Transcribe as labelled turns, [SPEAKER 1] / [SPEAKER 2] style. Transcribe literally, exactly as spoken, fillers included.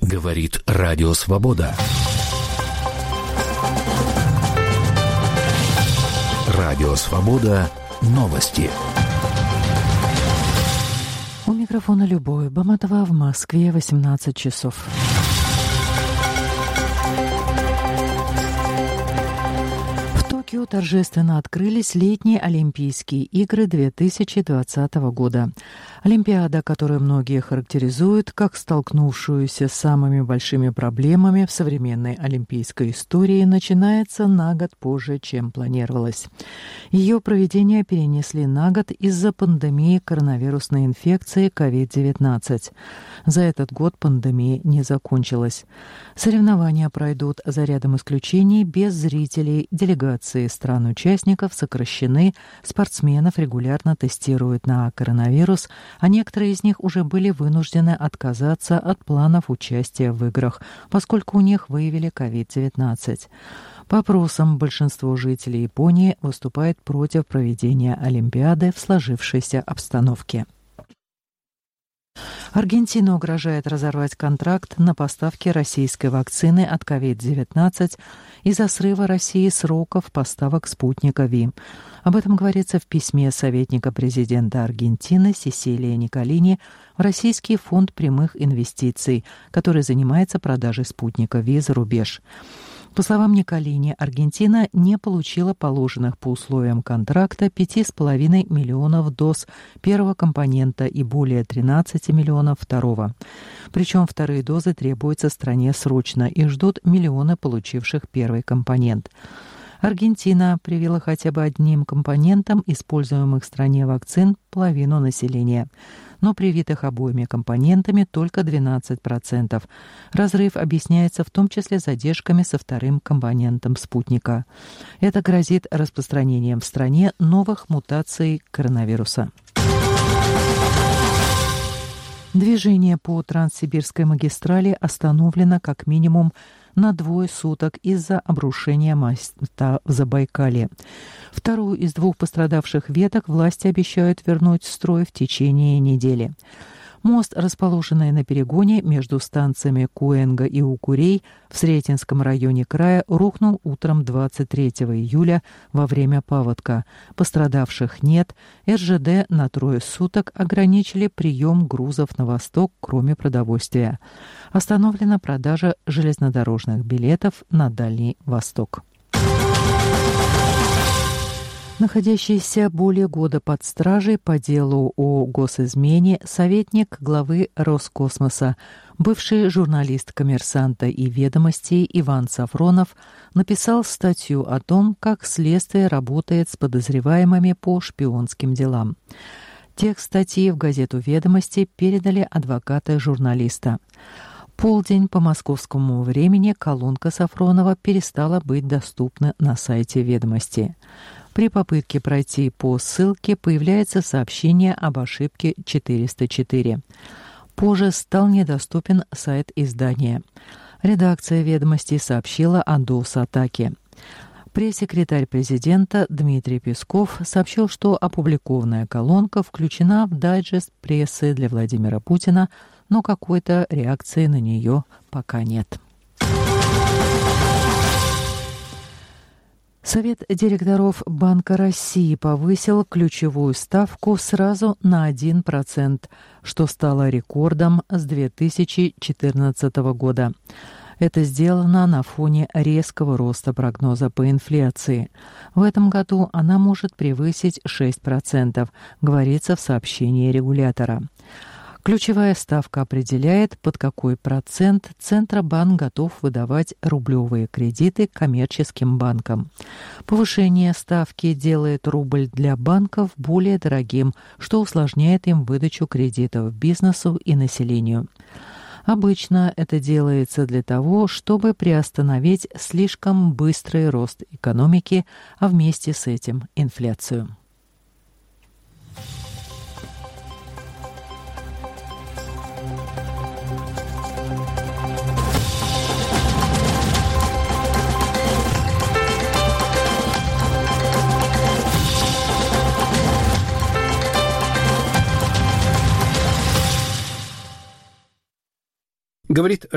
[SPEAKER 1] Говорит Радио Свобода. Радио Свобода. Новости.
[SPEAKER 2] У микрофона Любовь Баматова, в Москве восемнадцать часов. В Токио торжественно открылись летние Олимпийские игры две тысячи двадцатого года. Олимпиада, которую многие характеризуют как столкнувшуюся с самыми большими проблемами в современной олимпийской истории, начинается на год позже, чем планировалось. Ее проведение перенесли на год из-за пандемии коронавирусной инфекции ковид девятнадцать. За этот год пандемия не закончилась. Соревнования пройдут за рядом исключений без зрителей, делегации стран-участников сокращены, спортсменов регулярно тестируют на коронавирус, а некоторые из них уже были вынуждены отказаться от планов участия в играх, поскольку у них выявили ковид девятнадцать. По опросам, большинство жителей Японии выступает против проведения Олимпиады в сложившейся обстановке. Аргентина угрожает разорвать контракт на поставки российской вакцины от ковид девятнадцать из-за срыва России сроков поставок спутника Ви. Об этом говорится в письме советника президента Аргентины Сесилии Николини в Российский фонд прямых инвестиций, который занимается продажей спутника Ви за рубеж. По словам Николини, Аргентина не получила положенных по условиям контракта пяти с половиной миллионов доз первого компонента и более тринадцати миллионов второго. Причем вторые дозы требуются стране срочно и ждут миллионы получивших первый компонент. Аргентина привила хотя бы одним компонентом используемых в стране вакцин половину населения, но привитых обоими компонентами только двенадцать процентов. Разрыв объясняется в том числе задержками со вторым компонентом спутника. Это грозит распространением в стране новых мутаций коронавируса. Движение по Транссибирской магистрали остановлено как минимум на двое суток из-за обрушения моста в Забайкалье. Вторую из двух пострадавших веток власти обещают вернуть в строй в течение недели. Мост, расположенный на перегоне между станциями Куэнга и Укурей в Сретенском районе края, рухнул утром двадцать третьего июля во время паводка. Пострадавших нет. эр жэ дэ на трое суток ограничили прием грузов на восток, кроме продовольствия. Остановлена продажа железнодорожных билетов на Дальний Восток. Находящийся более года под стражей по делу о госизмене советник главы Роскосмоса, бывший журналист «Коммерсанта» и «Ведомостей» Иван Сафронов написал статью о том, как следствие работает с подозреваемыми по шпионским делам. Текст статьи в газету «Ведомости» передали адвокаты журналиста. Полдень по московскому времени колонка Сафронова перестала быть доступна на сайте «Ведомости». При попытке пройти по ссылке появляется сообщение об ошибке четыреста четыре. Позже стал недоступен сайт издания. Редакция «Ведомостей» сообщила о дос-атаке. Пресс-секретарь президента Дмитрий Песков сообщил, что опубликованная колонка включена в дайджест прессы для Владимира Путина, но какой-то реакции на нее пока нет. Совет директоров Банка России повысил ключевую ставку сразу на один процент, что стало рекордом с две тысячи четырнадцатого года. Это сделано на фоне резкого роста прогноза по инфляции. В этом году она может превысить шесть процентов, говорится в сообщении регулятора. Ключевая ставка определяет, под какой процент Центробанк готов выдавать рублевые кредиты коммерческим банкам. Повышение ставки делает рубль для банков более дорогим, что усложняет им выдачу кредитов бизнесу и населению. Обычно это делается для того, чтобы приостановить слишком быстрый рост экономики, а вместе с этим инфляцию.
[SPEAKER 3] Говорит